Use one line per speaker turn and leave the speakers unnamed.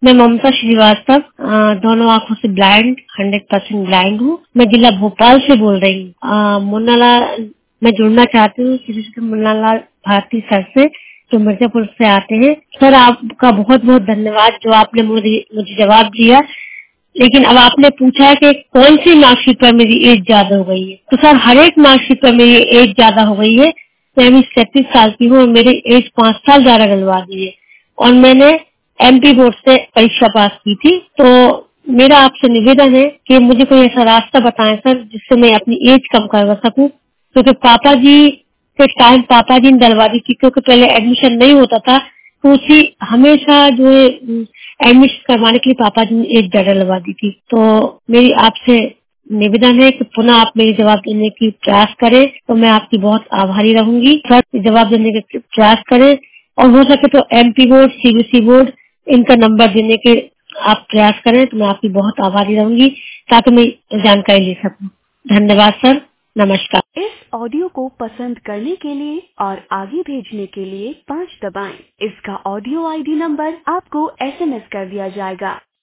मैं ममता श्रीवास्तव, दोनों आंखों से ब्लाइंड, 100% ब्लाइंड हूँ। मैं जिला भोपाल से बोल रही हूँ। मुन्नालाल, मैं जुड़ना चाहती हूँ श्री मुन्नालाल भारती सर से, जो मिर्जापुर से आते हैं। सर, आपका बहुत बहुत धन्यवाद जो आपने मुझे जवाब दिया। लेकिन अब आपने पूछा है कि कौन सी मार्कशीट पर मेरी एज ज्यादा हो गई है, तो सर हर एक मार्कशीट पर मेरी एज ज्यादा हो गई है। मैं अभी 37 साल की हूँ और मेरी एज 5 साल ज्यादा डलवा दी है और मैंने एमपी बोर्ड से परीक्षा पास की थी। तो मेरा आपसे निवेदन है कि मुझे कोई ऐसा रास्ता बताएं सर जिससे मैं अपनी एज कम करवा सकूं, क्योंकि पापा जी के टाइम पापा जी ने डलवा दी थी, क्योंकि पहले एडमिशन नहीं होता था। तो उसी हमेशा जो है एडमिशन करवाने के लिए पापा जी ने एज ज्यादा डलवा दी थी। तो मेरी आपसे निवेदन है कि पुनः आप मेरी जवाब देने की प्रयास करें, तो मैं आपकी बहुत आभारी रहूंगी। सर, जवाब देने के प्रयास करें और हो सके तो एमपी बोर्ड, सीबीएसई बोर्ड, इनका नंबर देने के आप प्रयास करें, तो मैं आपकी बहुत आभारी रहूंगी ताकि मैं जानकारी ले सकूं। धन्यवाद सर, नमस्कार।
इस ऑडियो को पसंद करने के लिए और आगे भेजने के लिए 5 दबाएं। इसका ऑडियो आईडी नंबर आपको एसएमएस कर दिया जाएगा।